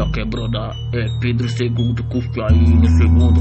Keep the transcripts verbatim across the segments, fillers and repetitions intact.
a quebrada é Pedro segundo, curte aí no segundo.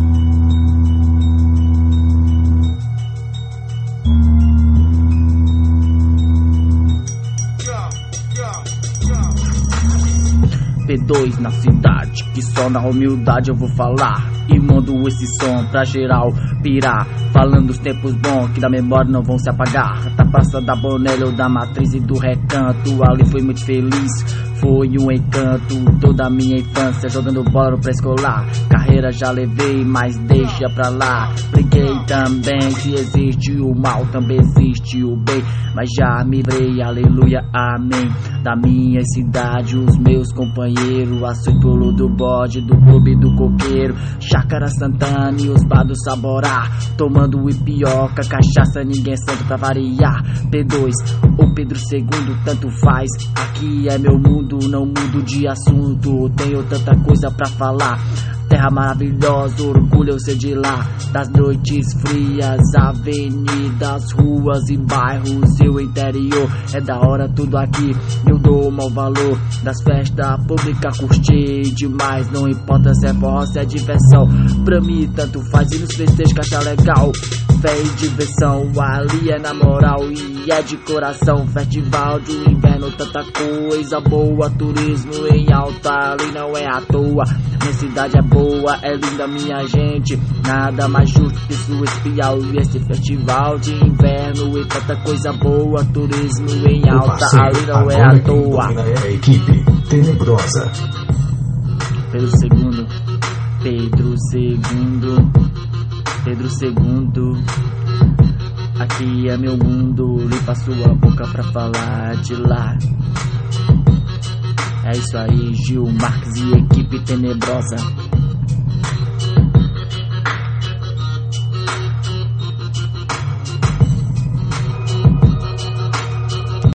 P dois na cidade, que só na humildade eu vou falar. E mando esse som pra geral pirar, falando os tempos bons que da memória não vão se apagar. Da praça da Bonelli ou da Matriz e do Recanto, ali fui muito feliz, foi um encanto. Toda a minha infância jogando bola no pré-escolar. Carreira já levei, mas deixa pra lá. Briguei também, se existe o mal também existe o bem, mas já me livrei, aleluia, amém. Da minha cidade, os meus companheiros, a circulo do bode, do clube do coqueiro, Chácara Santana e os bar do Saborá, tomando ipioca, cachaça, ninguém é santo pra variar. P dois ou Pedro segundo, tanto faz, aqui é meu mundo, não mudo de assunto, tenho tanta coisa pra falar. Terra maravilhosa, orgulho eu ser de lá. Das noites frias, avenidas, ruas e bairros e o interior. É da hora tudo aqui, eu dou mau valor. Das festas públicas curti demais, não importa se é forró, se é diversão. Pra mim tanto faz, e nos festejos que acha legal. Fé e diversão, ali é na moral e é de coração. Festival de inverno, tanta coisa boa. Turismo em alta, ali não é à toa. Minha cidade é boa, é linda minha gente, nada mais justo que sua espial. E esse festival de inverno e tanta coisa boa. Turismo em alta, ali não é à toa. É a equipe tenebrosa. Pedro segundo, Pedro segundo, Pedro segundo. Aqui é meu mundo, limpa sua boca pra falar de lá. É isso aí, Gil Marques e equipe tenebrosa.